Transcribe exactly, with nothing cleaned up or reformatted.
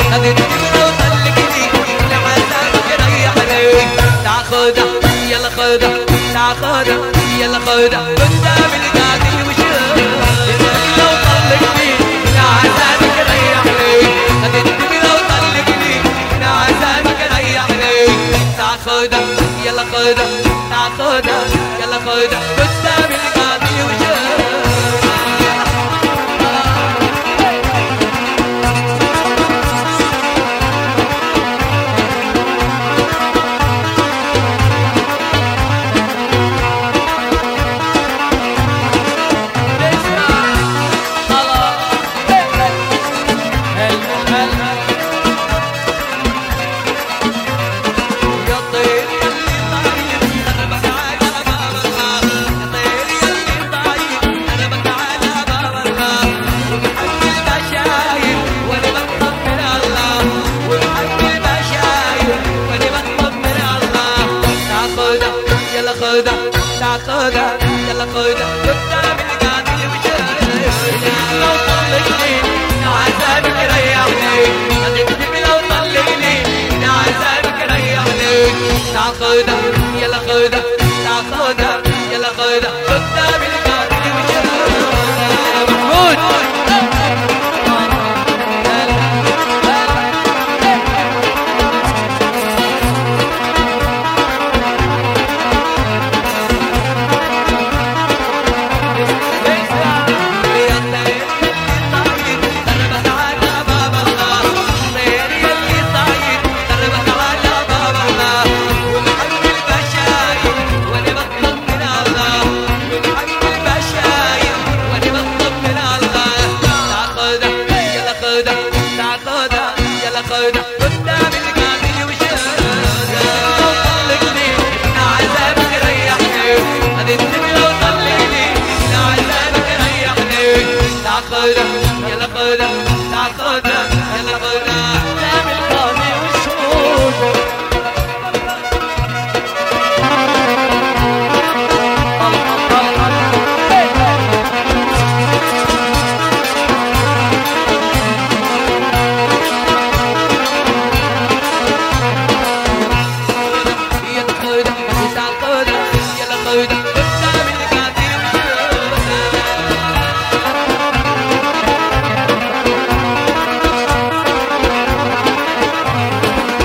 هذه الدنيا وطلقني لعذابك ريحني تاخذها يلا خذها تاخذها يلا خذها قدام القاضي وشوف لو طلقني لعذابك ريحني هذه الدنيا وطلقني لعذابك ريحني تاخذها يلا خذها تاخذها يلا خذها قدام القاضي وشوف تاخذها يلا خذها قدام القاضي وشوف لو طلقني لعذابك ريحني هتكتب لو طلقني لعذابك ريحني تاخذها يلا خذها تاخذها يلا خذها قدام القاضي وشوف محمود خذها قدام القاضي وشوف لو طلقني لعذابك ريحني هذه الدنيا لو طلقني لعذابك ريحني تاخذها يلا خذها تاخذها يلا خذها